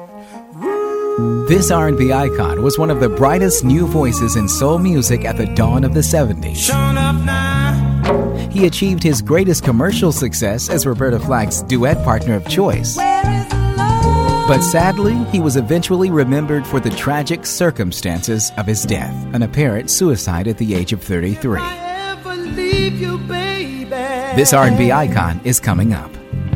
This R&B icon was one of the brightest new voices in soul music at the dawn of the 70s. He achieved his greatest commercial success as Roberta Flack's duet partner of choice. But sadly, he was eventually remembered for the tragic circumstances of his death, an apparent suicide at the age of 33. This R&B icon is coming up.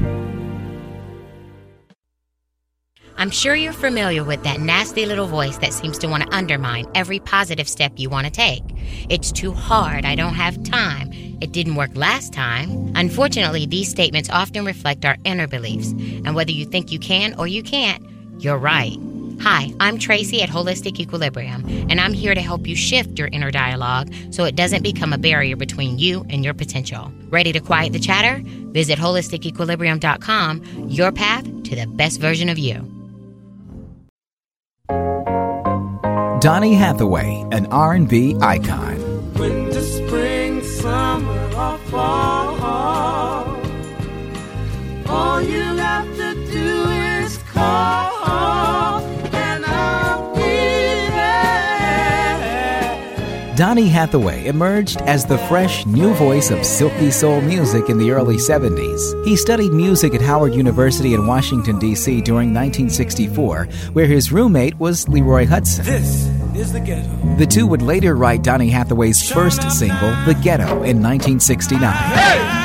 I'm sure you're familiar with that nasty little voice that seems to want to undermine every positive step you want to take. It's too hard. I don't have time. It didn't work last time. Unfortunately, these statements often reflect our inner beliefs. And whether you think you can or you can't, you're right. Hi, I'm Tracy at Holistic Equilibrium, and I'm here to help you shift your inner dialogue so it doesn't become a barrier between you and your potential. Ready to quiet the chatter? Visit holisticequilibrium.com, your path to the best version of you. Donny Hathaway, an R&B icon. Winter, spring, summer, or fall, all you have to do is call, and I'll be there. Donny Hathaway emerged as the fresh, new voice of silky soul music in the early 70s. He studied music at Howard University in Washington, D.C. during 1964, where his roommate was Leroy Hudson. This is The Ghetto. The two would later write Donny Hathaway's first single, The Ghetto, in 1969.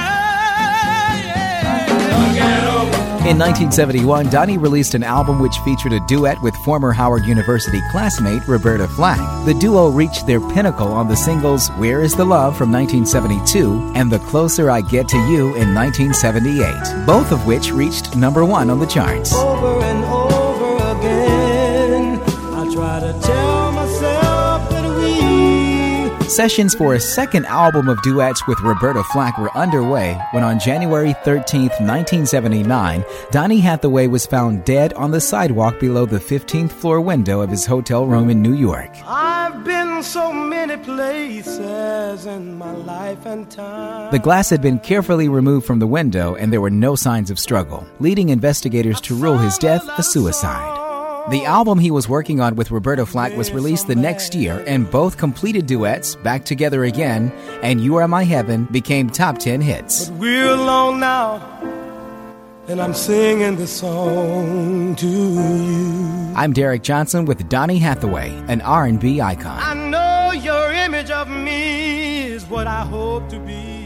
In 1971, Donny released an album which featured a duet with former Howard University classmate Roberta Flack. The duo reached their pinnacle on the singles Where Is the Love from 1972 and The Closer I Get to You in 1978, both of which reached number 1 on the charts. Over and over again, I try to tell myself that Sessions for a second album of duets with Roberta Flack were underway when on January 13, 1979, Donny Hathaway was found dead on the sidewalk below the 15th floor window of his hotel room in New York. I've been so many places in my life and time. The glass had been carefully removed from the window and there were no signs of struggle, leading investigators to rule his death a suicide. The album he was working on with Roberta Flack was released the next year, and both completed duets, Back Together Again and You Are My Heaven, became top 10 hits. But we're alone now, and I'm singing this song to you. I'm Derek Johnson with Donny Hathaway, an R&B icon. I know your image of me is what I hope to be.